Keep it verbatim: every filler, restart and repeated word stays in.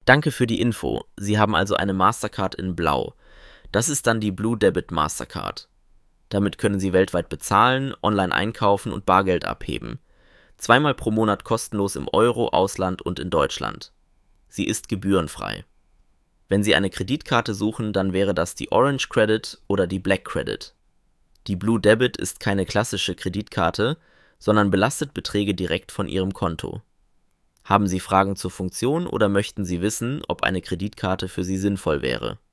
Danke für die Info. Sie haben also eine Mastercard in Blau. Das ist dann die Blue Debit Mastercard. Damit können Sie weltweit bezahlen, online einkaufen und Bargeld abheben. Zweimal pro Monat kostenlos im Euro, Ausland und in Deutschland. Sie ist gebührenfrei. Wenn Sie eine Kreditkarte suchen, dann wäre das die Orange Credit oder die Black Credit. Die Blue Debit ist keine klassische Kreditkarte, sondern belastet Beträge direkt von Ihrem Konto. Haben Sie Fragen zur Funktion oder möchten Sie wissen, ob eine Kreditkarte für Sie sinnvoll wäre?